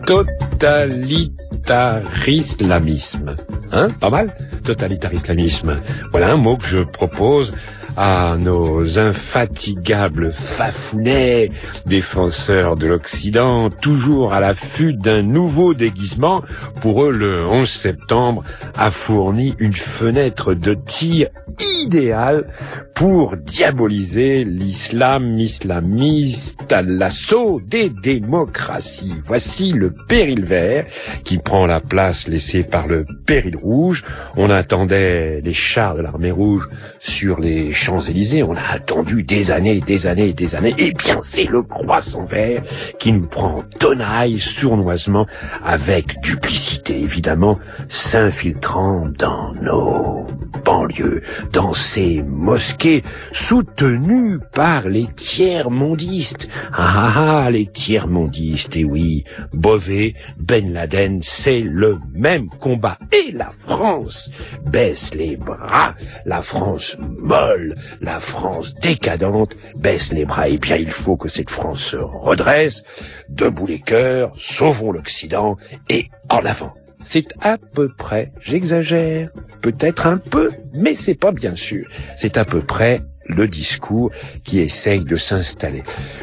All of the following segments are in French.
Totalitarisme. Hein? Pas mal? Totalitarisme. Voilà un mot que je propose à nos infatigables fafounets, défenseurs de l'Occident, toujours à l'affût d'un nouveau déguisement. Pour eux, le 11 septembre a fourni une fenêtre de tir idéale pour diaboliser l'islam islamiste à l'assaut des démocraties. Voici le péril vert qui prend la place laissée par le péril rouge. On attendait les chars de l'armée rouge sur les Champs-Élysées. On a attendu des années. Eh bien, c'est le croissant vert qui nous prend tenaille sournoisement avec duplicité, évidemment, s'infiltrant dans nos banlieues, dans ces mosquées soutenues par les tiers-mondistes. Les tiers-mondistes, et oui, Beauvais, Ben Laden, c'est le même combat. Et la France baisse les bras, la France molle, la France décadente baisse les bras. Eh bien, il faut que cette France se redresse, debout les cœurs, sauvons l'Occident et en avant. C'est à peu près, j'exagère, peut-être un peu, mais c'est pas bien sûr. C'est à peu près le discours qui essaye de s'installer.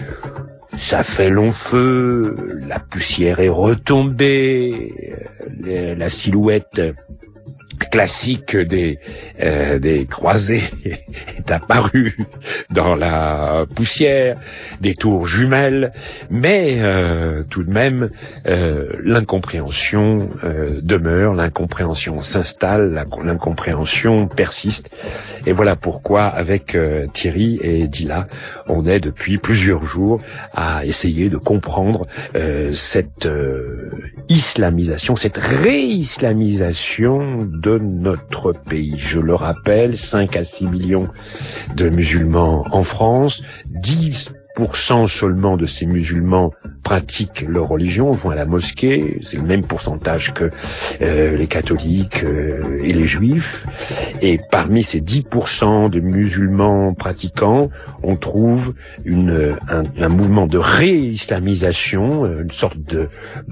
Ça fait long feu, la poussière est retombée, la silhouette classique des croisés est apparue dans la poussière, des tours jumelles, mais tout de même l'incompréhension demeure, l'incompréhension s'installe, l'incompréhension persiste. Et voilà pourquoi avec Thierry et Dila, on est depuis plusieurs jours à essayer de comprendre cette islamisation, cette réislamisation de notre pays. Je le rappelle, 5 à 6 millions de musulmans en France, 10% seulement de ces musulmans pratiquent leur religion, vont à la mosquée, c'est le même pourcentage que les catholiques et les juifs. Et parmi ces 10% de musulmans pratiquants, on trouve un mouvement de réislamisation, une sorte de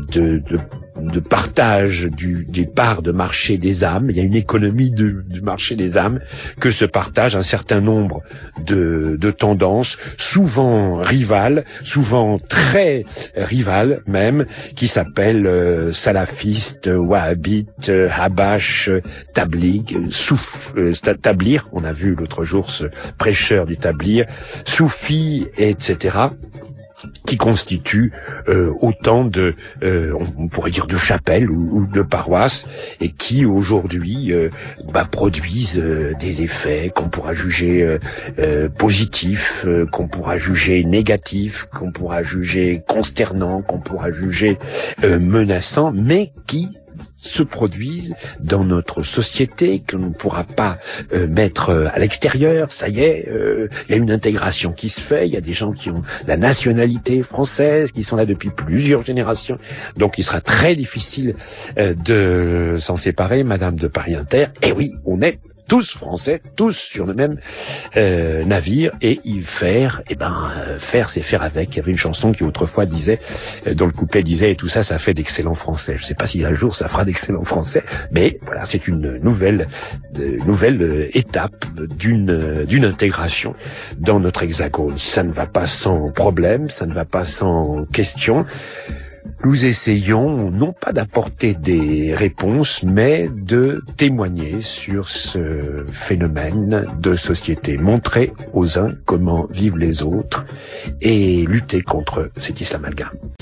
partage des parts de marché des âmes. Il y a une économie du marché des âmes que se partagent un certain nombre de tendances, souvent rivales, souvent très rivales même, qui s'appellent salafistes, wahhabites, habash, tabligh, tablir. On a vu l'autre jour ce prêcheur du tablir, soufi, etc., qui constituent autant de, on pourrait dire, de chapelles ou de paroisses, et qui aujourd'hui produisent des effets qu'on pourra juger positifs, qu'on pourra juger négatifs, qu'on pourra juger consternants, qu'on pourra juger menaçants, mais qui se produisent dans notre société, que l'on ne pourra pas mettre à l'extérieur. Ça y est, il y a une intégration qui se fait, il y a des gens qui ont la nationalité française, qui sont là depuis plusieurs générations, donc il sera très difficile de s'en séparer, Madame de Paris Inter. Et oui, on est tous français, tous sur le même navire, et faire, c'est faire avec. Il y avait une chanson qui autrefois disait, dont le couplet disait, et tout ça, ça fait d'excellents français. Je sais pas si un jour ça fera d'excellents français, mais voilà, c'est une nouvelle étape d'une intégration dans notre hexagone. Ça ne va pas sans problème, ça ne va pas sans question. Nous essayons non pas d'apporter des réponses, mais de témoigner sur ce phénomène de société, montrer aux uns comment vivent les autres et lutter contre cet islam amalgame.